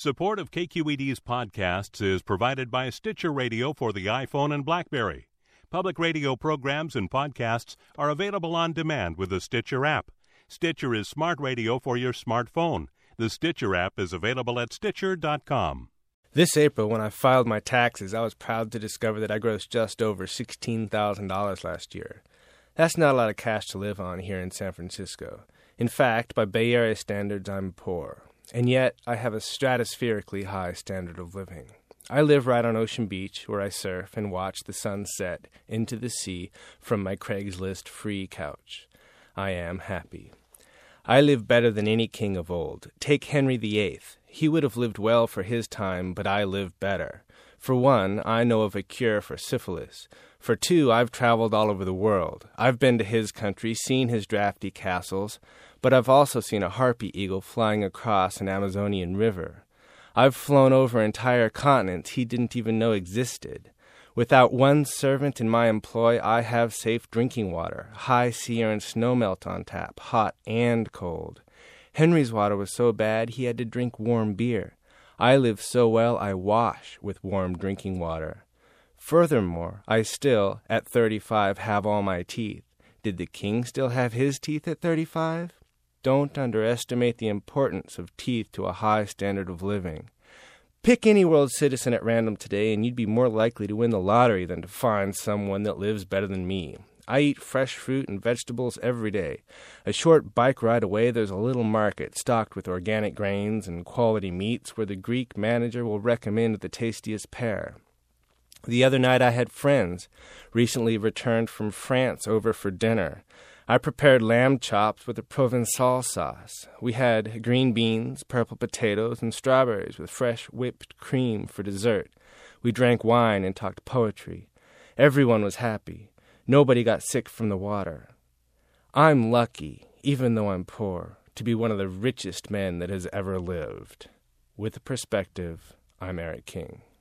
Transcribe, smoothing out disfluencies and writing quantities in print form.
Support of KQED's podcasts is provided by Stitcher Radio for the iPhone and BlackBerry. Public radio programs and podcasts are available on demand with the Stitcher app. Stitcher is smart radio for your smartphone. The Stitcher app is available at Stitcher.com. This April, when I filed my taxes, I was proud to discover that I grossed just over $16,000 last year. That's not a lot of cash to live on here in San Francisco. In fact, by Bay Area standards, I'm poor. And yet, I have a stratospherically high standard of living. I live right on Ocean Beach, where I surf and watch the sun set into the sea from my Craigslist free couch. I am happy. I live better than any king of old. Take Henry VIII. He would have lived well for his time, but I live better. For one, I know of a cure for syphilis. For two, I've traveled all over the world. I've been to his country, seen his drafty castles, but I've also seen a harpy eagle flying across an Amazonian river. I've flown over entire continents he didn't even know existed. Without one servant in my employ, I have safe drinking water, high Sierra and snowmelt on tap, hot and cold. Henry's water was so bad he had to drink warm beer. I live so well I wash with warm drinking water. Furthermore, I still, at 35, have all my teeth. Did the king still have his teeth at 35? Don't underestimate the importance of teeth to a high standard of living. Pick any world citizen at random today and you'd be more likely to win the lottery than to find someone that lives better than me. I eat fresh fruit and vegetables every day. A short bike ride away, there's a little market stocked with organic grains and quality meats where the Greek manager will recommend the tastiest pear. The other night I had friends, recently returned from France, over for dinner. I prepared lamb chops with a Provençal sauce. We had green beans, purple potatoes, and strawberries with fresh whipped cream for dessert. We drank wine and talked poetry. Everyone was happy. Nobody got sick from the water. I'm lucky, even though I'm poor, to be one of the richest men that has ever lived. With a perspective, I'm Eric King.